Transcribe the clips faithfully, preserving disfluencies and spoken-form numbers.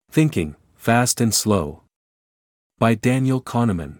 Thinking, Fast and Slow. By Daniel Kahneman.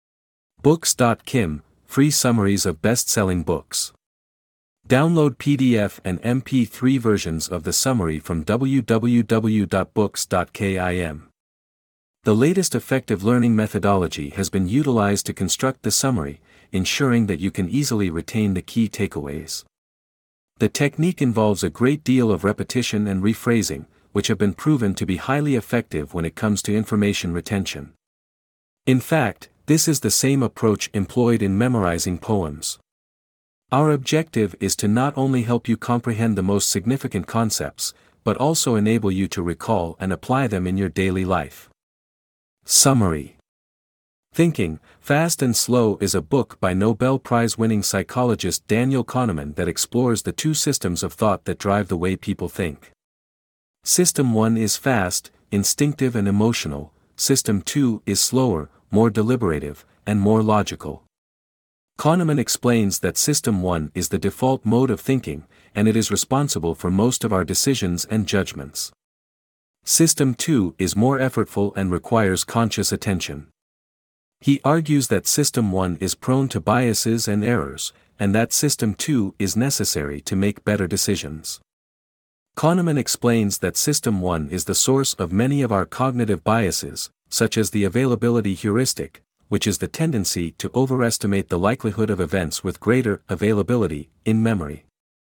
Books dot kim, free summaries of best-selling books. Download P D F and M P three versions of the summary from w w w dot books dot kim. The latest effective learning methodology has been utilized to construct the summary, ensuring that you can easily retain the key takeaways. The technique involves a great deal of repetition and rephrasing, which have been proven to be highly effective when it comes to information retention. In fact, this is the same approach employed in memorizing poems. Our objective is to not only help you comprehend the most significant concepts, but also enable you to recall and apply them in your daily life. Summary. Thinking, Fast and Slow is a book by Nobel Prize-winning psychologist Daniel Kahneman that explores the two systems of thought that drive the way people think. System one is fast, instinctive and emotional. System two is slower, more deliberative, and more logical. Kahneman explains that System one is the default mode of thinking, and it is responsible for most of our decisions and judgments. System two is more effortful and requires conscious attention. He argues that System one is prone to biases and errors, and that System two is necessary to make better decisions. Kahneman explains that System one is the source of many of our cognitive biases, such as the availability heuristic, which is the tendency to overestimate the likelihood of events with greater availability in memory.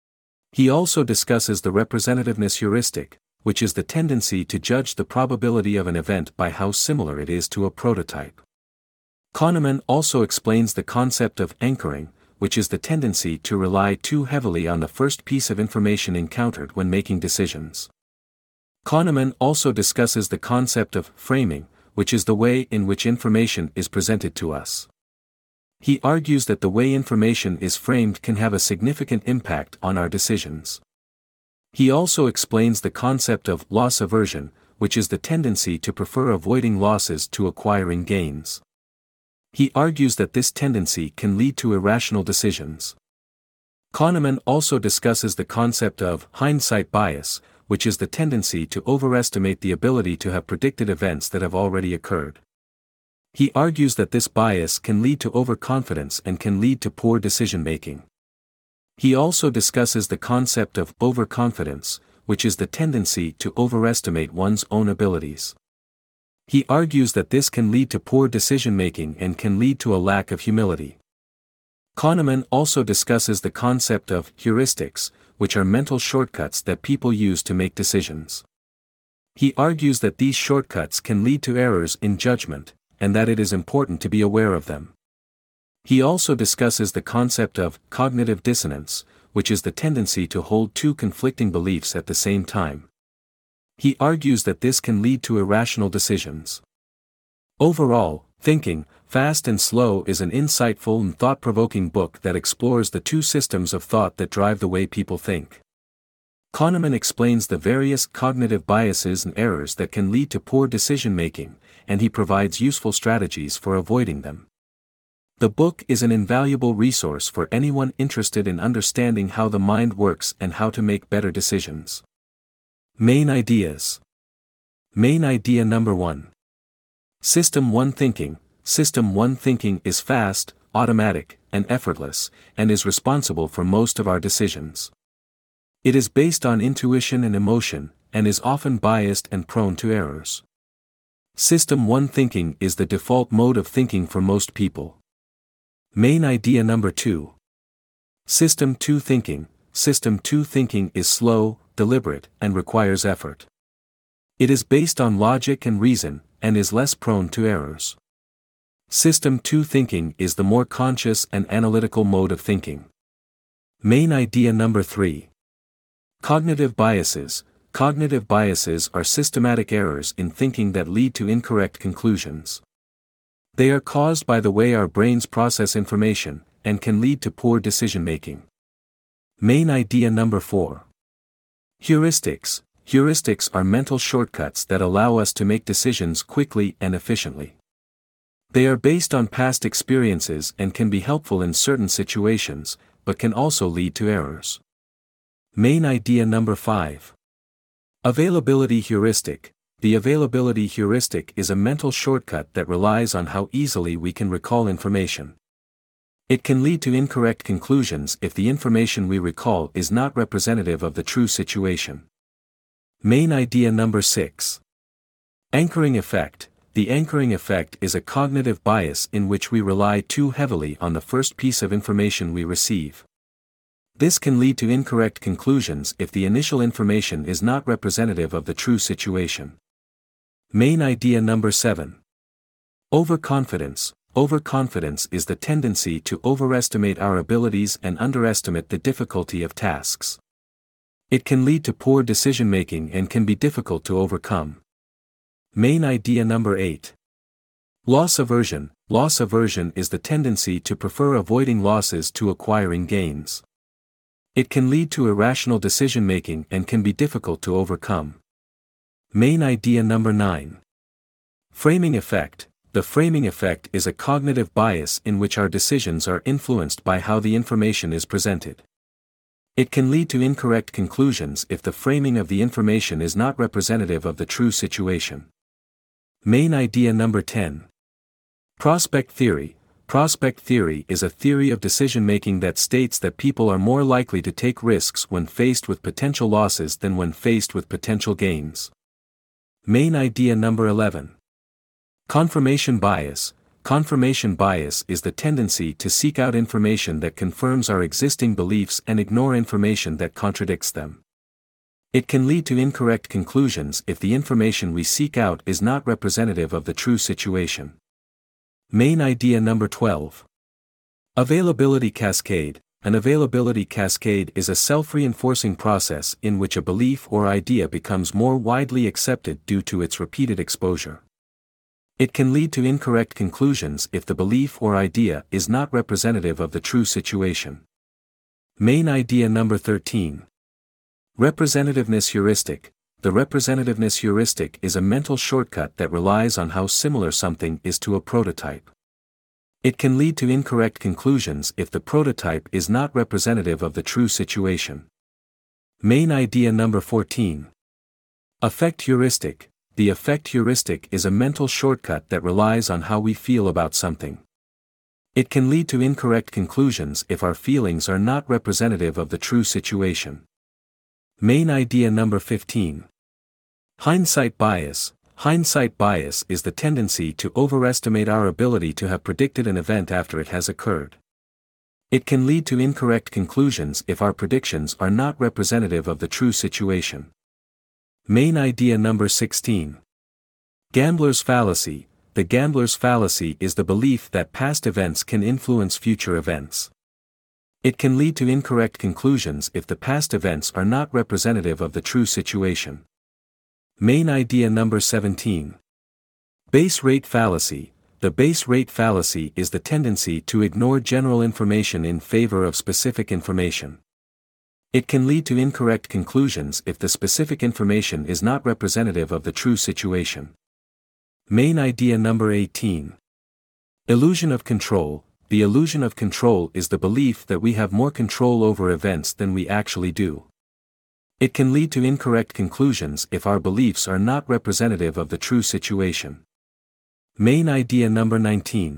He also discusses the representativeness heuristic, which is the tendency to judge the probability of an event by how similar it is to a prototype. Kahneman also explains the concept of anchoring, which is the tendency to rely too heavily on the first piece of information encountered when making decisions. Kahneman also discusses the concept of framing, which is the way in which information is presented to us. He argues that the way information is framed can have a significant impact on our decisions. He also explains the concept of loss aversion, which is the tendency to prefer avoiding losses to acquiring gains. He argues that this tendency can lead to irrational decisions. Kahneman also discusses the concept of hindsight bias, which is the tendency to overestimate the ability to have predicted events that have already occurred. He argues that this bias can lead to overconfidence and can lead to poor decision-making. He also discusses the concept of overconfidence, which is the tendency to overestimate one's own abilities. He argues that this can lead to poor decision-making and can lead to a lack of humility. Kahneman also discusses the concept of heuristics, which are mental shortcuts that people use to make decisions. He argues that these shortcuts can lead to errors in judgment, and that it is important to be aware of them. He also discusses the concept of cognitive dissonance, which is the tendency to hold two conflicting beliefs at the same time. He argues that this can lead to irrational decisions. Overall, Thinking, Fast and Slow is an insightful and thought-provoking book that explores the two systems of thought that drive the way people think. Kahneman explains the various cognitive biases and errors that can lead to poor decision-making, and he provides useful strategies for avoiding them. The book is an invaluable resource for anyone interested in understanding how the mind works and how to make better decisions. Main ideas. Main idea number one. System one thinking. System one thinking is fast, automatic, and effortless, and is responsible for most of our decisions. It is based on intuition and emotion, and is often biased and prone to errors. System one thinking is the default mode of thinking for most people. Main idea number two. System two thinking. System two thinking is slow, deliberate, and requires effort. It is based on logic and reason, and is less prone to errors. System two thinking is the more conscious and analytical mode of thinking. Main idea number three. Cognitive biases. Cognitive biases are systematic errors in thinking that lead to incorrect conclusions. They are caused by the way our brains process information, and can lead to poor decision-making. Main idea number four. Heuristics. Heuristics are mental shortcuts that allow us to make decisions quickly and efficiently. They are based on past experiences and can be helpful in certain situations, but can also lead to errors. Main idea number five. Availability heuristic. The availability heuristic is a mental shortcut that relies on how easily we can recall information. It can lead to incorrect conclusions if the information we recall is not representative of the true situation. Main idea number six. Anchoring effect. The anchoring effect is a cognitive bias in which we rely too heavily on the first piece of information we receive. This can lead to incorrect conclusions if the initial information is not representative of the true situation. Main idea number seven. Overconfidence. Overconfidence is the tendency to overestimate our abilities and underestimate the difficulty of tasks. It can lead to poor decision-making and can be difficult to overcome. Main idea number eight. Loss aversion. Loss aversion is the tendency to prefer avoiding losses to acquiring gains. It can lead to irrational decision-making and can be difficult to overcome. Main idea number nine. Framing effect. The framing effect is a cognitive bias in which our decisions are influenced by how the information is presented. It can lead to incorrect conclusions if the framing of the information is not representative of the true situation. Main idea number ten. Prospect theory. Prospect theory is a theory of decision-making that states that people are more likely to take risks when faced with potential losses than when faced with potential gains. Main idea number eleven. Confirmation bias. Confirmation bias is the tendency to seek out information that confirms our existing beliefs and ignore information that contradicts them. It can lead to incorrect conclusions if the information we seek out is not representative of the true situation. Main idea number twelve. Availability cascade. An availability cascade is a self-reinforcing process in which a belief or idea becomes more widely accepted due to its repeated exposure. It can lead to incorrect conclusions if the belief or idea is not representative of the true situation. Main idea number thirteen. Representativeness heuristic. The representativeness heuristic is a mental shortcut that relies on how similar something is to a prototype. It can lead to incorrect conclusions if the prototype is not representative of the true situation. Main idea number fourteen. Affect heuristic. The affect heuristic is a mental shortcut that relies on how we feel about something. It can lead to incorrect conclusions if our feelings are not representative of the true situation. Main idea number fifteen. Hindsight bias. Hindsight bias is the tendency to overestimate our ability to have predicted an event after it has occurred. It can lead to incorrect conclusions if our predictions are not representative of the true situation. Main idea number sixteen. Gambler's fallacy. The gambler's fallacy is the belief that past events can influence future events. It can lead to incorrect conclusions if the past events are not representative of the true situation. Main idea number seventeen. Base rate fallacy. The base rate fallacy is the tendency to ignore general information in favor of specific information. It can lead to incorrect conclusions if the specific information is not representative of the true situation. Main idea number eighteen. Illusion of control. The illusion of control is the belief that we have more control over events than we actually do. It can lead to incorrect conclusions if our beliefs are not representative of the true situation. Main idea number nineteen.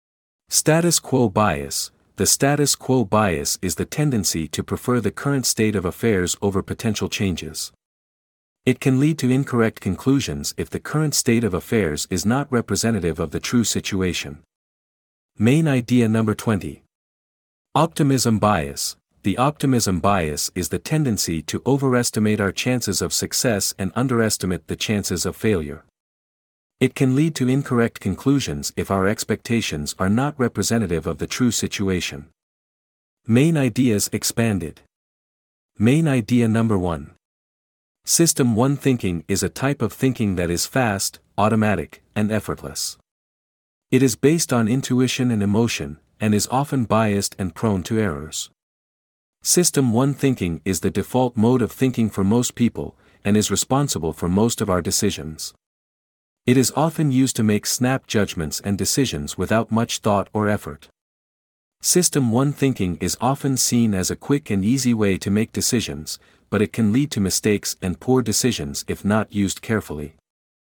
Status quo bias. The status quo bias is the tendency to prefer the current state of affairs over potential changes. It can lead to incorrect conclusions if the current state of affairs is not representative of the true situation. Main idea number twenty. Optimism bias. The optimism bias is the tendency to overestimate our chances of success and underestimate the chances of failure. It can lead to incorrect conclusions if our expectations are not representative of the true situation. Main ideas expanded. Main idea number one. System one thinking is a type of thinking that is fast, automatic, and effortless. It is based on intuition and emotion, and is often biased and prone to errors. System one thinking is the default mode of thinking for most people, and is responsible for most of our decisions. It is often used to make snap judgments and decisions without much thought or effort. System one thinking is often seen as a quick and easy way to make decisions, but it can lead to mistakes and poor decisions if not used carefully.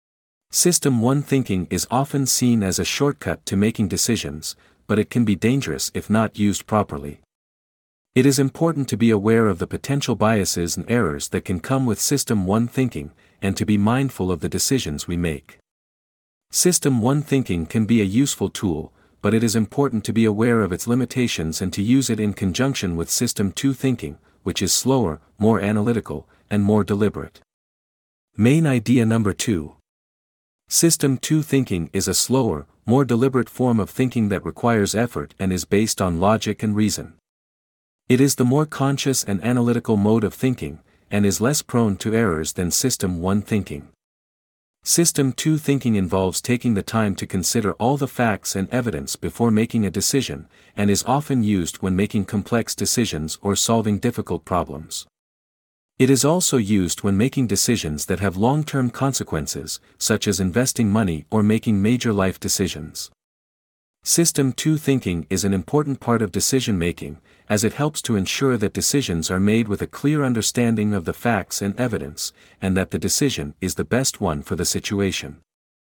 System one thinking is often seen as a shortcut to making decisions, but it can be dangerous if not used properly. It is important to be aware of the potential biases and errors that can come with System one thinking, and to be mindful of the decisions we make. System one thinking can be a useful tool, but it is important to be aware of its limitations and to use it in conjunction with System two thinking, which is slower, more analytical, and more deliberate. Main idea number two. System two thinking is a slower, more deliberate form of thinking that requires effort and is based on logic and reason. It is the more conscious and analytical mode of thinking, and is less prone to errors than System one thinking. System two thinking involves taking the time to consider all the facts and evidence before making a decision, and is often used when making complex decisions or solving difficult problems. It is also used when making decisions that have long-term consequences, such as investing money or making major life decisions. System two thinking is an important part of decision-making, as it helps to ensure that decisions are made with a clear understanding of the facts and evidence, and that the decision is the best one for the situation.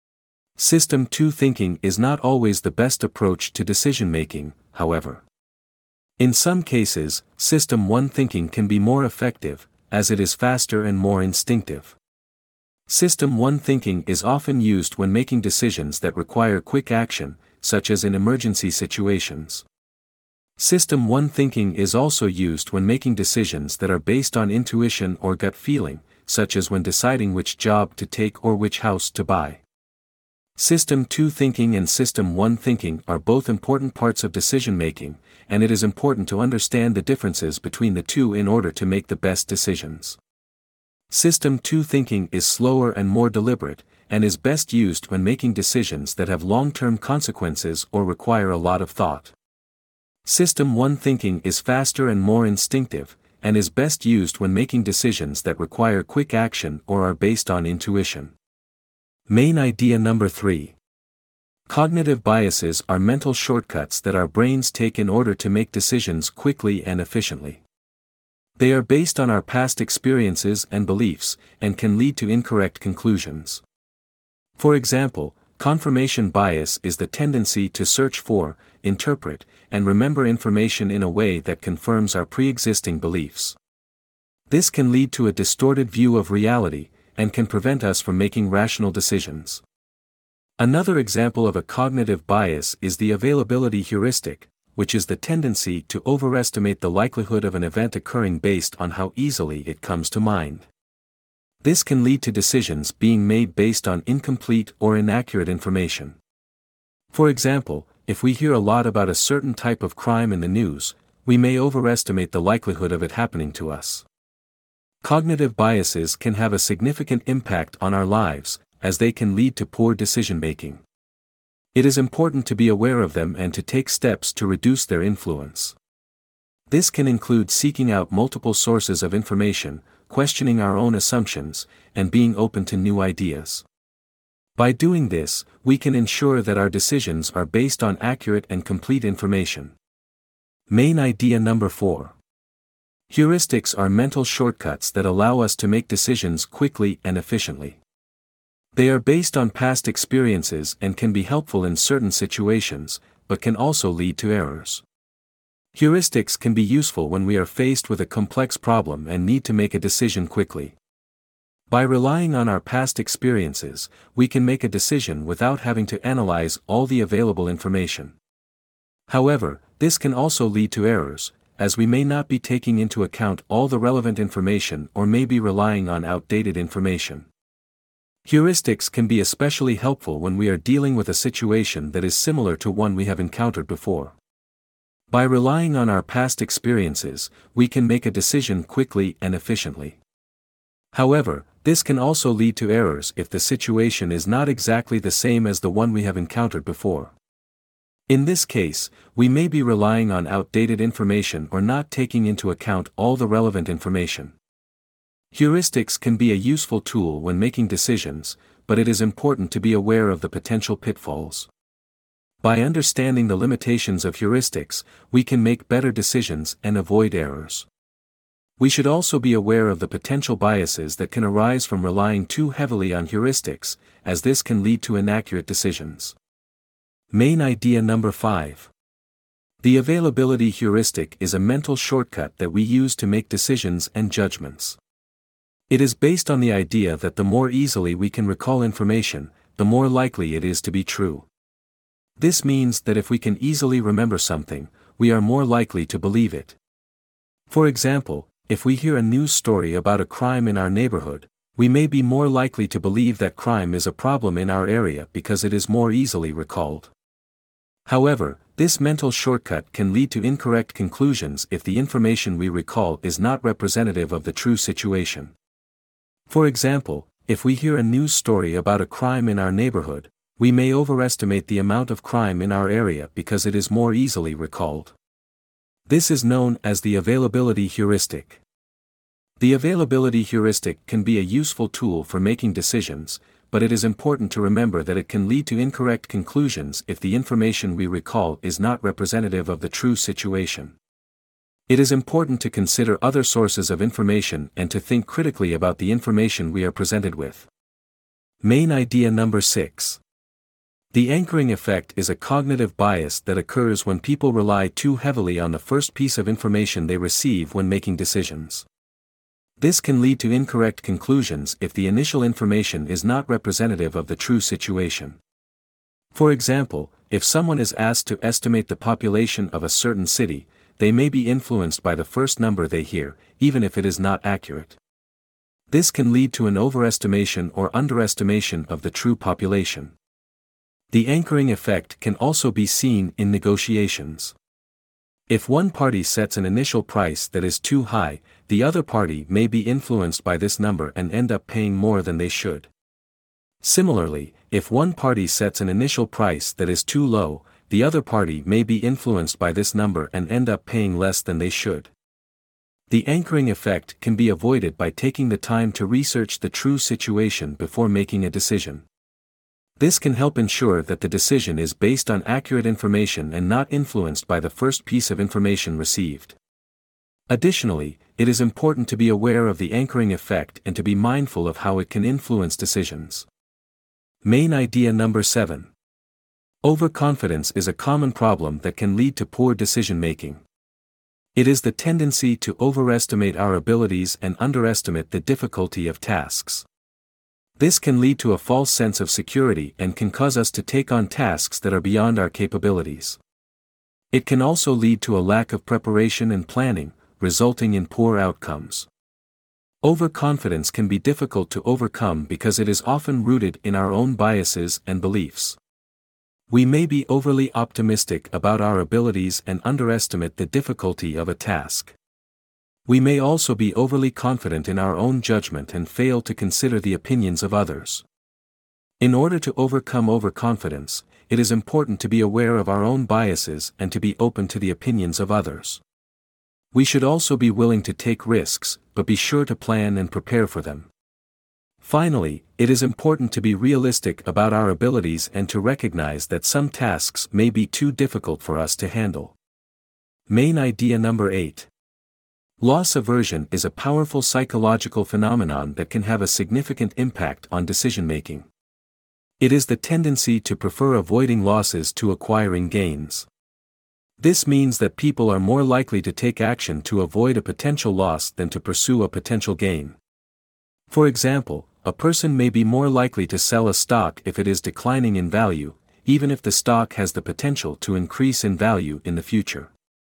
System two thinking is not always the best approach to decision-making, however. In some cases, System one thinking can be more effective, as it is faster and more instinctive. System one thinking is often used when making decisions that require quick action, such as in emergency situations. System one thinking is also used when making decisions that are based on intuition or gut feeling, such as when deciding which job to take or which house to buy. System two thinking and System one thinking are both important parts of decision-making, and it is important to understand the differences between the two in order to make the best decisions. System two thinking is slower and more deliberate, and is best used when making decisions that have long-term consequences or require a lot of thought. System one thinking is faster and more instinctive, and is best used when making decisions that require quick action or are based on intuition. Main idea number three. Cognitive biases are mental shortcuts that our brains take in order to make decisions quickly and efficiently. They are based on our past experiences and beliefs, and can lead to incorrect conclusions. For example, confirmation bias is the tendency to search for, interpret, and remember information in a way that confirms our pre-existing beliefs. This can lead to a distorted view of reality, and can prevent us from making rational decisions. Another example of a cognitive bias is the availability heuristic, which is the tendency to overestimate the likelihood of an event occurring based on how easily it comes to mind. This can lead to decisions being made based on incomplete or inaccurate information. For example, if we hear a lot about a certain type of crime in the news, we may overestimate the likelihood of it happening to us. Cognitive biases can have a significant impact on our lives, as they can lead to poor decision-making. It is important to be aware of them and to take steps to reduce their influence. This can include seeking out multiple sources of information, questioning our own assumptions, and being open to new ideas. By doing this, we can ensure that our decisions are based on accurate and complete information. Main idea number four. Heuristics are mental shortcuts that allow us to make decisions quickly and efficiently. They are based on past experiences and can be helpful in certain situations, but can also lead to errors. Heuristics can be useful when we are faced with a complex problem and need to make a decision quickly. By relying on our past experiences, we can make a decision without having to analyze all the available information. However, this can also lead to errors, as we may not be taking into account all the relevant information or may be relying on outdated information. Heuristics can be especially helpful when we are dealing with a situation that is similar to one we have encountered before. By relying on our past experiences, we can make a decision quickly and efficiently. However, this can also lead to errors if the situation is not exactly the same as the one we have encountered before. In this case, we may be relying on outdated information or not taking into account all the relevant information. Heuristics can be a useful tool when making decisions, but it is important to be aware of the potential pitfalls. By understanding the limitations of heuristics, we can make better decisions and avoid errors. We should also be aware of the potential biases that can arise from relying too heavily on heuristics, as this can lead to inaccurate decisions. Main idea number five. The availability heuristic is a mental shortcut that we use to make decisions and judgments. It is based on the idea that the more easily we can recall information, the more likely it is to be true. This means that if we can easily remember something, we are more likely to believe it. For example, if we hear a news story about a crime in our neighborhood, we may be more likely to believe that crime is a problem in our area because it is more easily recalled. However, this mental shortcut can lead to incorrect conclusions if the information we recall is not representative of the true situation. For example, if we hear a news story about a crime in our neighborhood, we may overestimate the amount of crime in our area because it is more easily recalled. This is known as the availability heuristic. The availability heuristic can be a useful tool for making decisions, but it is important to remember that it can lead to incorrect conclusions if the information we recall is not representative of the true situation. It is important to consider other sources of information and to think critically about the information we are presented with. Main idea number six. The anchoring effect is a cognitive bias that occurs when people rely too heavily on the first piece of information they receive when making decisions. This can lead to incorrect conclusions if the initial information is not representative of the true situation. For example, if someone is asked to estimate the population of a certain city, they may be influenced by the first number they hear, even if it is not accurate. This can lead to an overestimation or underestimation of the true population. The anchoring effect can also be seen in negotiations. If one party sets an initial price that is too high, the other party may be influenced by this number and end up paying more than they should. Similarly, if one party sets an initial price that is too low, the other party may be influenced by this number and end up paying less than they should. The anchoring effect can be avoided by taking the time to research the true situation before making a decision. This can help ensure that the decision is based on accurate information and not influenced by the first piece of information received. Additionally, it is important to be aware of the anchoring effect and to be mindful of how it can influence decisions. Main idea number seven. Overconfidence is a common problem that can lead to poor decision-making. It is the tendency to overestimate our abilities and underestimate the difficulty of tasks. This can lead to a false sense of security and can cause us to take on tasks that are beyond our capabilities. It can also lead to a lack of preparation and planning, resulting in poor outcomes. Overconfidence can be difficult to overcome because it is often rooted in our own biases and beliefs. We may be overly optimistic about our abilities and underestimate the difficulty of a task. We may also be overly confident in our own judgment and fail to consider the opinions of others. In order to overcome overconfidence, it is important to be aware of our own biases and to be open to the opinions of others. We should also be willing to take risks, but be sure to plan and prepare for them. Finally, it is important to be realistic about our abilities and to recognize that some tasks may be too difficult for us to handle. Main idea number eight. Loss aversion is a powerful psychological phenomenon that can have a significant impact on decision-making. It is the tendency to prefer avoiding losses to acquiring gains. This means that people are more likely to take action to avoid a potential loss than to pursue a potential gain. For example, a person may be more likely to sell a stock if it is declining in value, even if the stock has the potential to increase in value in the future.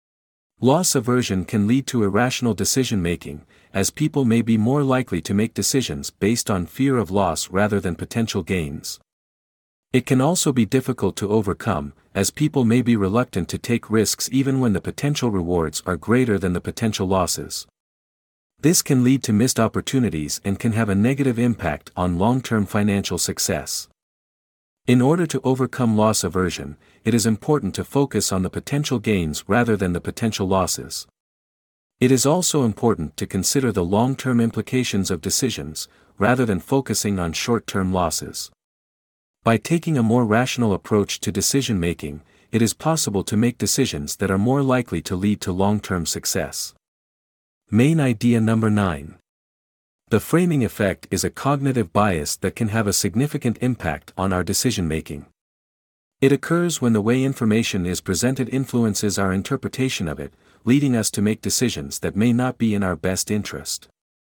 Loss aversion can lead to irrational decision-making, as people may be more likely to make decisions based on fear of loss rather than potential gains. It can also be difficult to overcome, as people may be reluctant to take risks even when the potential rewards are greater than the potential losses. This can lead to missed opportunities and can have a negative impact on long-term financial success. In order to overcome loss aversion, it is important to focus on the potential gains rather than the potential losses. It is also important to consider the long-term implications of decisions, rather than focusing on short-term losses. By taking a more rational approach to decision-making, it is possible to make decisions that are more likely to lead to long-term success. Main idea number nine. The framing effect is a cognitive bias that can have a significant impact on our decision-making. It occurs when the way information is presented influences our interpretation of it, leading us to make decisions that may not be in our best interest.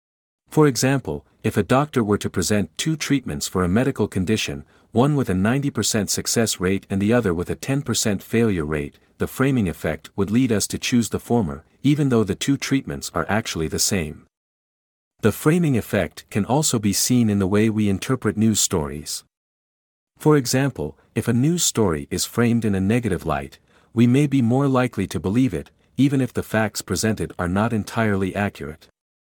For example, if a doctor were to present two treatments for a medical condition, one with a ninety percent success rate and the other with a ten percent failure rate, the framing effect would lead us to choose the former, even though the two treatments are actually the same. The framing effect can also be seen in the way we interpret news stories. For example, if a news story is framed in a negative light, we may be more likely to believe it, even if the facts presented are not entirely accurate.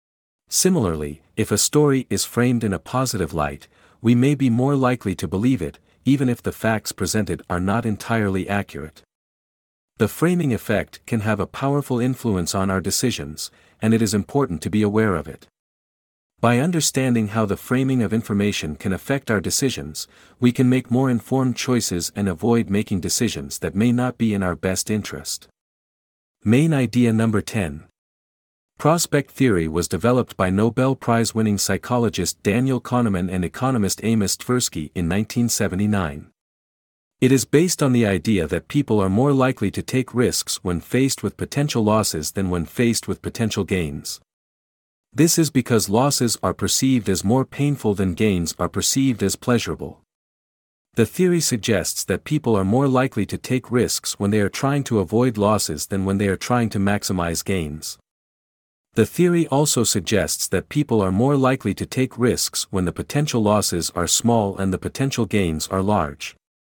Similarly, if a story is framed in a positive light, we may be more likely to believe it, even if the facts presented are not entirely accurate. The framing effect can have a powerful influence on our decisions, and it is important to be aware of it. By understanding how the framing of information can affect our decisions, we can make more informed choices and avoid making decisions that may not be in our best interest. Main idea number ten. Prospect theory was developed by Nobel Prize-winning psychologist Daniel Kahneman and economist Amos Tversky in nineteen seventy-nine. It is based on the idea that people are more likely to take risks when faced with potential losses than when faced with potential gains. This is because losses are perceived as more painful than gains are perceived as pleasurable. The theory suggests that people are more likely to take risks when they are trying to avoid losses than when they are trying to maximize gains. The theory also suggests that people are more likely to take risks when the potential losses are small and the potential gains are large.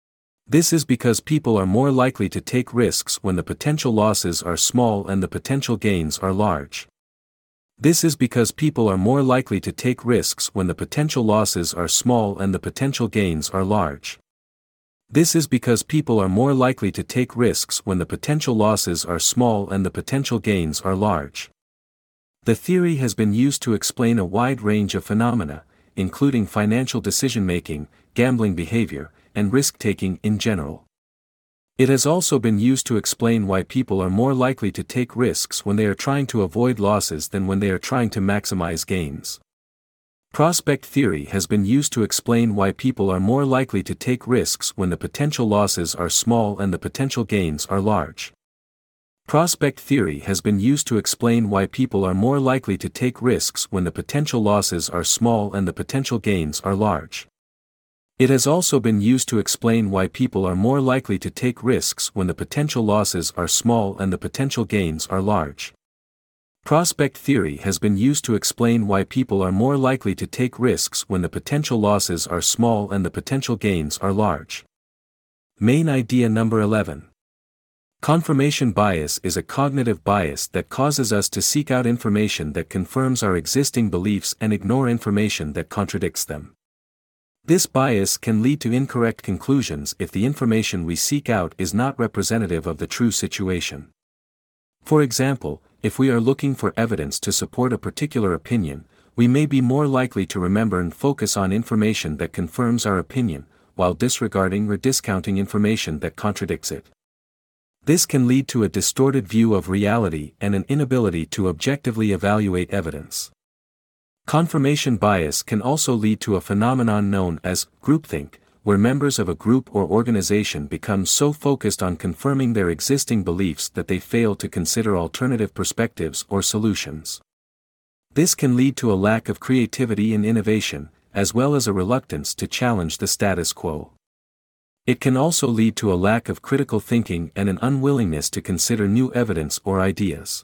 This is because people are more likely to take risks when the potential losses are small and the potential gains are large. This is because people are more likely to take risks when the potential losses are small and the potential gains are large. This is because people are more likely to take risks when the potential losses are small and the potential gains are large. The theory has been used to explain a wide range of phenomena, including financial decision-making, gambling behavior, and risk-taking in general. It has also been used to explain why people are more likely to take risks when they are trying to avoid losses than when they are trying to maximize gains. Prospect theory has been used to explain why people are more likely to take risks when the potential losses are small and the potential gains are large. Prospect theory has been used to explain why people are more likely to take risks when the potential losses are small and the potential gains are large. It has also been used to explain why people are more likely to take risks when the potential losses are small and the potential gains are large. Prospect theory has been used to explain why people are more likely to take risks when the potential losses are small and the potential gains are large. Main idea number eleven. Confirmation bias is a cognitive bias that causes us to seek out information that confirms our existing beliefs and ignore information that contradicts them. This bias can lead to incorrect conclusions if the information we seek out is not representative of the true situation. For example, if we are looking for evidence to support a particular opinion, we may be more likely to remember and focus on information that confirms our opinion, while disregarding or discounting information that contradicts it. This can lead to a distorted view of reality and an inability to objectively evaluate evidence. Confirmation bias can also lead to a phenomenon known as groupthink, where members of a group or organization become so focused on confirming their existing beliefs that they fail to consider alternative perspectives or solutions. This can lead to a lack of creativity and innovation, as well as a reluctance to challenge the status quo. It can also lead to a lack of critical thinking and an unwillingness to consider new evidence or ideas.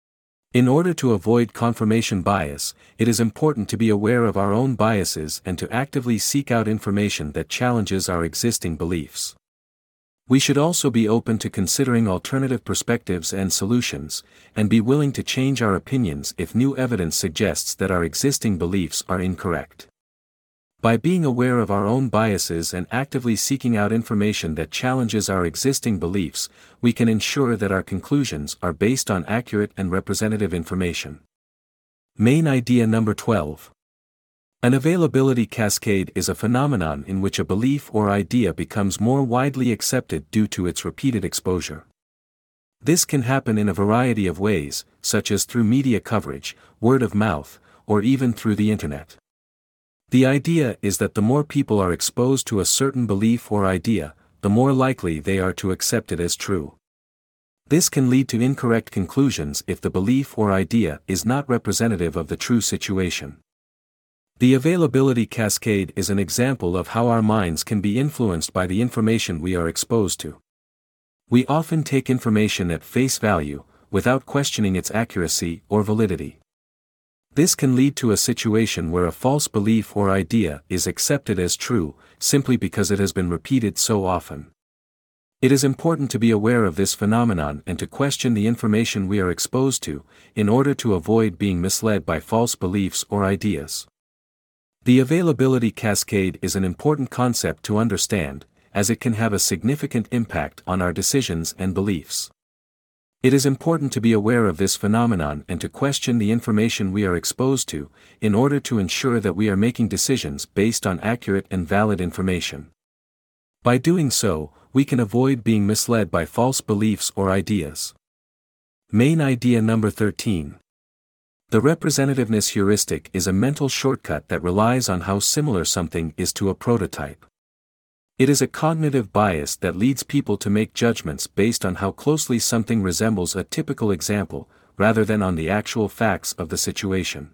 In order to avoid confirmation bias, it is important to be aware of our own biases and to actively seek out information that challenges our existing beliefs. We should also be open to considering alternative perspectives and solutions, and be willing to change our opinions if new evidence suggests that our existing beliefs are incorrect. By being aware of our own biases and actively seeking out information that challenges our existing beliefs, we can ensure that our conclusions are based on accurate and representative information. Main idea number twelve. An availability cascade is a phenomenon in which a belief or idea becomes more widely accepted due to its repeated exposure. This can happen in a variety of ways, such as through media coverage, word of mouth, or even through the internet. The idea is that the more people are exposed to a certain belief or idea, the more likely they are to accept it as true. This can lead to incorrect conclusions if the belief or idea is not representative of the true situation. The availability cascade is an example of how our minds can be influenced by the information we are exposed to. We often take information at face value, without questioning its accuracy or validity. This can lead to a situation where a false belief or idea is accepted as true, simply because it has been repeated so often. It is important to be aware of this phenomenon and to question the information we are exposed to, in order to avoid being misled by false beliefs or ideas. The availability cascade is an important concept to understand, as it can have a significant impact on our decisions and beliefs. It is important to be aware of this phenomenon and to question the information we are exposed to, in order to ensure that we are making decisions based on accurate and valid information. By doing so, we can avoid being misled by false beliefs or ideas. Main idea number thirteen. The representativeness heuristic is a mental shortcut that relies on how similar something is to a prototype. It is a cognitive bias that leads people to make judgments based on how closely something resembles a typical example, rather than on the actual facts of the situation.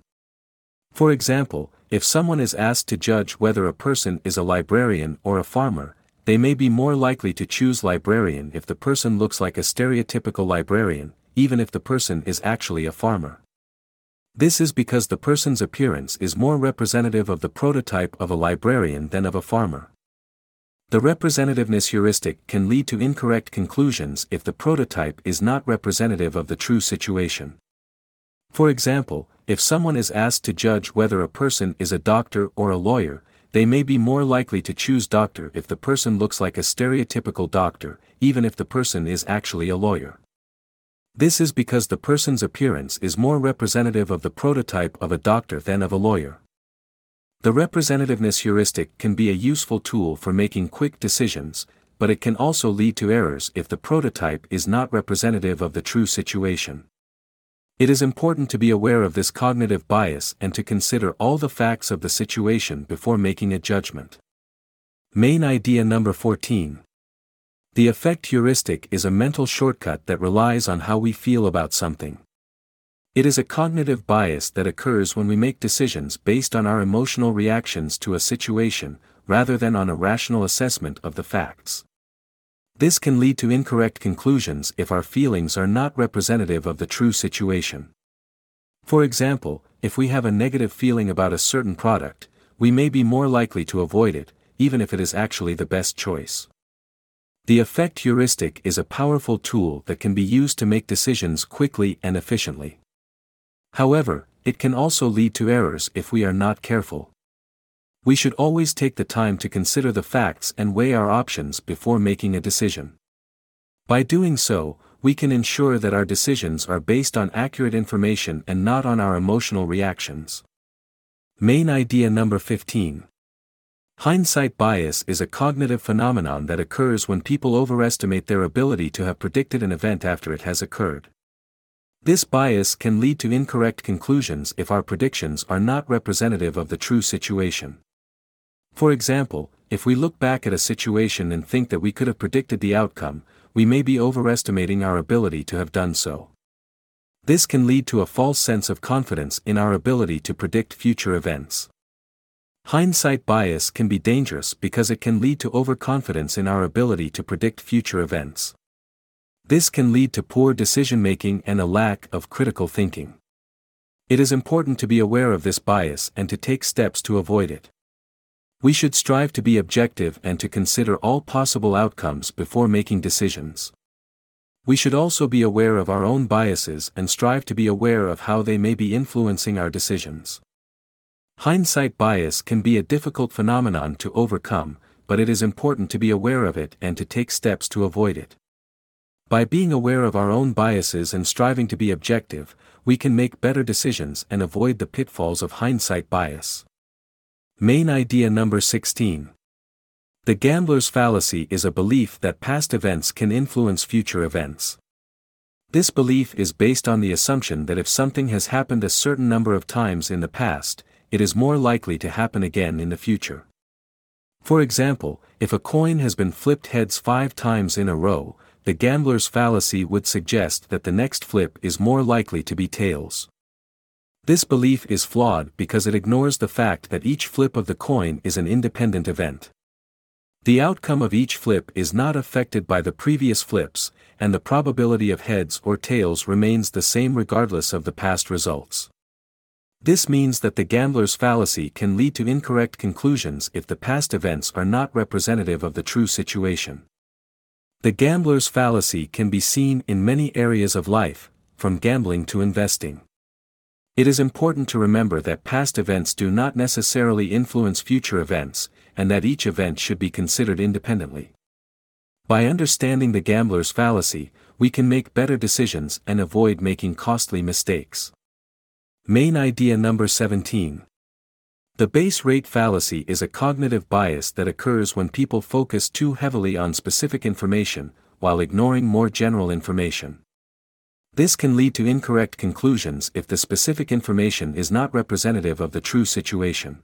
For example, if someone is asked to judge whether a person is a librarian or a farmer, they may be more likely to choose librarian if the person looks like a stereotypical librarian, even if the person is actually a farmer. This is because the person's appearance is more representative of the prototype of a librarian than of a farmer. The representativeness heuristic can lead to incorrect conclusions if the prototype is not representative of the true situation. For example, if someone is asked to judge whether a person is a doctor or a lawyer, they may be more likely to choose doctor if the person looks like a stereotypical doctor, even if the person is actually a lawyer. This is because the person's appearance is more representative of the prototype of a doctor than of a lawyer. The representativeness heuristic can be a useful tool for making quick decisions, but it can also lead to errors if the prototype is not representative of the true situation. It is important to be aware of this cognitive bias and to consider all the facts of the situation before making a judgment. Main idea number fourteen. The effect heuristic is a mental shortcut that relies on how we feel about something. It is a cognitive bias that occurs when we make decisions based on our emotional reactions to a situation, rather than on a rational assessment of the facts. This can lead to incorrect conclusions if our feelings are not representative of the true situation. For example, if we have a negative feeling about a certain product, we may be more likely to avoid it, even if it is actually the best choice. The effect heuristic is a powerful tool that can be used to make decisions quickly and efficiently. However, it can also lead to errors if we are not careful. We should always take the time to consider the facts and weigh our options before making a decision. By doing so, we can ensure that our decisions are based on accurate information and not on our emotional reactions. Main idea number fifteen. Hindsight bias is a cognitive phenomenon that occurs when people overestimate their ability to have predicted an event after it has occurred. This bias can lead to incorrect conclusions if our predictions are not representative of the true situation. For example, if we look back at a situation and think that we could have predicted the outcome, we may be overestimating our ability to have done so. This can lead to a false sense of confidence in our ability to predict future events. Hindsight bias can be dangerous because it can lead to overconfidence in our ability to predict future events. This can lead to poor decision-making and a lack of critical thinking. It is important to be aware of this bias and to take steps to avoid it. We should strive to be objective and to consider all possible outcomes before making decisions. We should also be aware of our own biases and strive to be aware of how they may be influencing our decisions. Hindsight bias can be a difficult phenomenon to overcome, but it is important to be aware of it and to take steps to avoid it. By being aware of our own biases and striving to be objective, we can make better decisions and avoid the pitfalls of hindsight bias. Main idea number sixteen. The gambler's fallacy is a belief that past events can influence future events. This belief is based on the assumption that if something has happened a certain number of times in the past, it is more likely to happen again in the future. For example, if a coin has been flipped heads five times in a row, the gambler's fallacy would suggest that the next flip is more likely to be tails. This belief is flawed because it ignores the fact that each flip of the coin is an independent event. The outcome of each flip is not affected by the previous flips, and the probability of heads or tails remains the same regardless of the past results. This means that the gambler's fallacy can lead to incorrect conclusions if the past events are not representative of the true situation. The gambler's fallacy can be seen in many areas of life, from gambling to investing. It is important to remember that past events do not necessarily influence future events, and that each event should be considered independently. By understanding the gambler's fallacy, we can make better decisions and avoid making costly mistakes. Main idea number seventeen. The base rate fallacy is a cognitive bias that occurs when people focus too heavily on specific information, while ignoring more general information. This can lead to incorrect conclusions if the specific information is not representative of the true situation.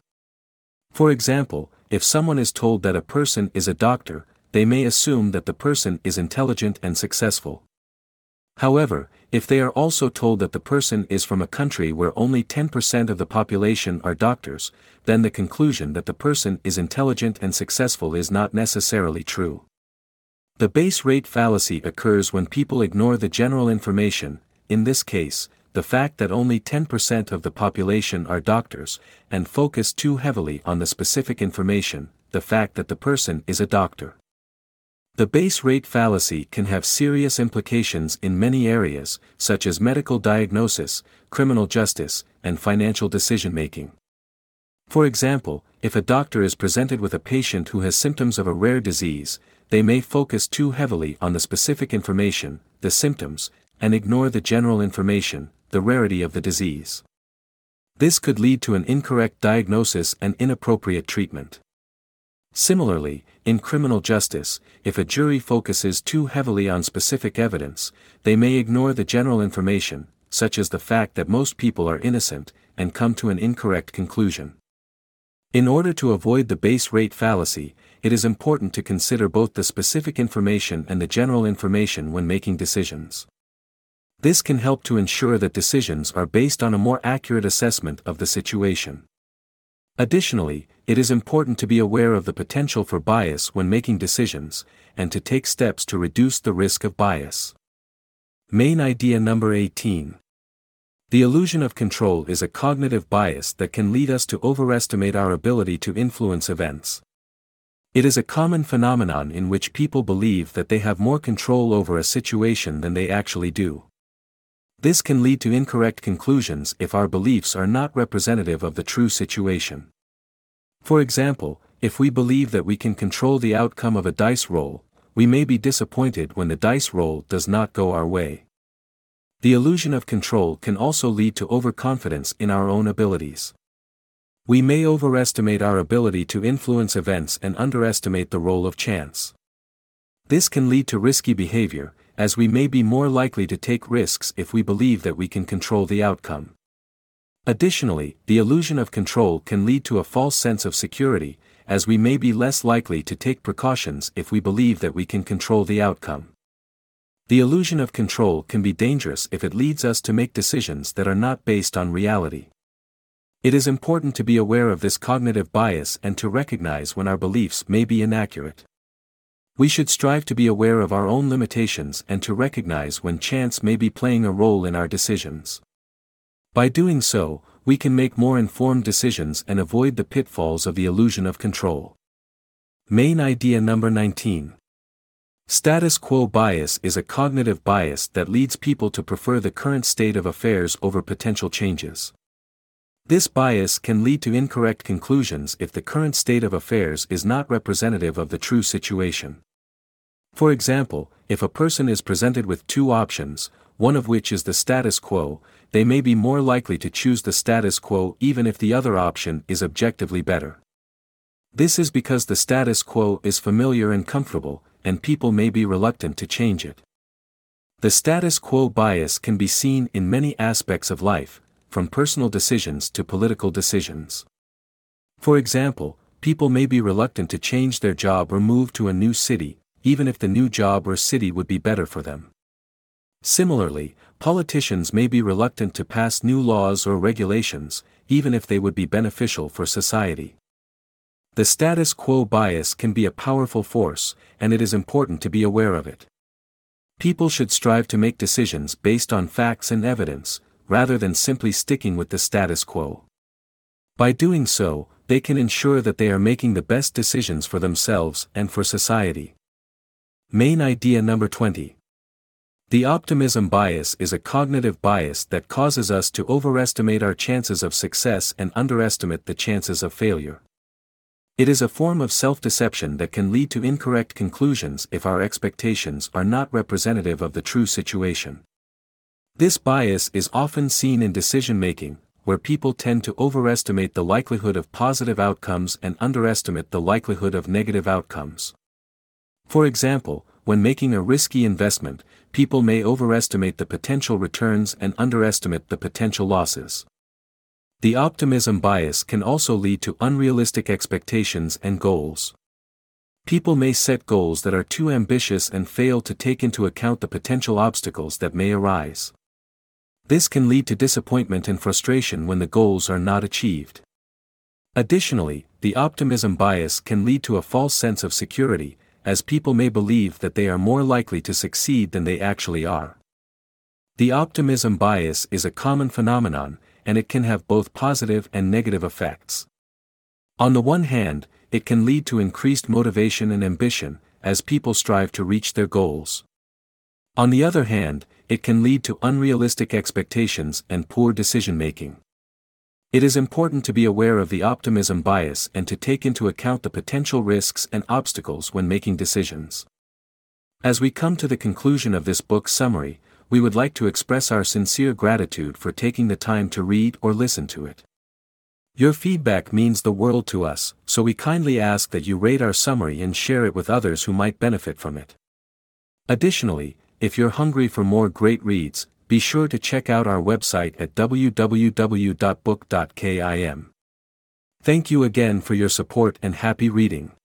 For example, if someone is told that a person is a doctor, they may assume that the person is intelligent and successful. However, if they are also told that the person is from a country where only ten percent of the population are doctors, then the conclusion that the person is intelligent and successful is not necessarily true. The base rate fallacy occurs when people ignore the general information, in this case, the fact that only ten percent of the population are doctors, and focus too heavily on the specific information, the fact that the person is a doctor. The base rate fallacy can have serious implications in many areas, such as medical diagnosis, criminal justice, and financial decision-making. For example, if a doctor is presented with a patient who has symptoms of a rare disease, they may focus too heavily on the specific information, the symptoms, and ignore the general information, the rarity of the disease. This could lead to an incorrect diagnosis and inappropriate treatment. Similarly, in criminal justice, if a jury focuses too heavily on specific evidence, they may ignore the general information, such as the fact that most people are innocent, and come to an incorrect conclusion. In order to avoid the base rate fallacy, it is important to consider both the specific information and the general information when making decisions. This can help to ensure that decisions are based on a more accurate assessment of the situation. Additionally, it is important to be aware of the potential for bias when making decisions, and to take steps to reduce the risk of bias. Main idea number eighteen. The illusion of control is a cognitive bias that can lead us to overestimate our ability to influence events. It is a common phenomenon in which people believe that they have more control over a situation than they actually do. This can lead to incorrect conclusions if our beliefs are not representative of the true situation. For example, if we believe that we can control the outcome of a dice roll, we may be disappointed when the dice roll does not go our way. The illusion of control can also lead to overconfidence in our own abilities. We may overestimate our ability to influence events and underestimate the role of chance. This can lead to risky behavior, as we may be more likely to take risks if we believe that we can control the outcome. Additionally, the illusion of control can lead to a false sense of security, as we may be less likely to take precautions if we believe that we can control the outcome. The illusion of control can be dangerous if it leads us to make decisions that are not based on reality. It is important to be aware of this cognitive bias and to recognize when our beliefs may be inaccurate. We should strive to be aware of our own limitations and to recognize when chance may be playing a role in our decisions. By doing so, we can make more informed decisions and avoid the pitfalls of the illusion of control. Main idea number nineteen. Status quo bias is a cognitive bias that leads people to prefer the current state of affairs over potential changes. This bias can lead to incorrect conclusions if the current state of affairs is not representative of the true situation. For example, if a person is presented with two options, one of which is the status quo, they may be more likely to choose the status quo even if the other option is objectively better. This is because the status quo is familiar and comfortable, and people may be reluctant to change it. The status quo bias can be seen in many aspects of life, from personal decisions to political decisions. For example, people may be reluctant to change their job or move to a new city, even if the new job or city would be better for them. Similarly, politicians may be reluctant to pass new laws or regulations, even if they would be beneficial for society. The status quo bias can be a powerful force, and it is important to be aware of it. People should strive to make decisions based on facts and evidence, rather than simply sticking with the status quo. By doing so, they can ensure that they are making the best decisions for themselves and for society. Main idea number twenty. The optimism bias is a cognitive bias that causes us to overestimate our chances of success and underestimate the chances of failure. It is a form of self-deception that can lead to incorrect conclusions if our expectations are not representative of the true situation. This bias is often seen in decision-making, where people tend to overestimate the likelihood of positive outcomes and underestimate the likelihood of negative outcomes. For example, when making a risky investment, people may overestimate the potential returns and underestimate the potential losses. The optimism bias can also lead to unrealistic expectations and goals. People may set goals that are too ambitious and fail to take into account the potential obstacles that may arise. This can lead to disappointment and frustration when the goals are not achieved. Additionally, the optimism bias can lead to a false sense of security, as people may believe that they are more likely to succeed than they actually are. The optimism bias is a common phenomenon, and it can have both positive and negative effects. On the one hand, it can lead to increased motivation and ambition, as people strive to reach their goals. On the other hand, it can lead to unrealistic expectations and poor decision-making. It is important to be aware of the optimism bias and to take into account the potential risks and obstacles when making decisions. As we come to the conclusion of this book summary, we would like to express our sincere gratitude for taking the time to read or listen to it. Your feedback means the world to us, so we kindly ask that you rate our summary and share it with others who might benefit from it. Additionally, if you're hungry for more great reads, be sure to check out our website at w w w dot book dot kim. Thank you again for your support and happy reading.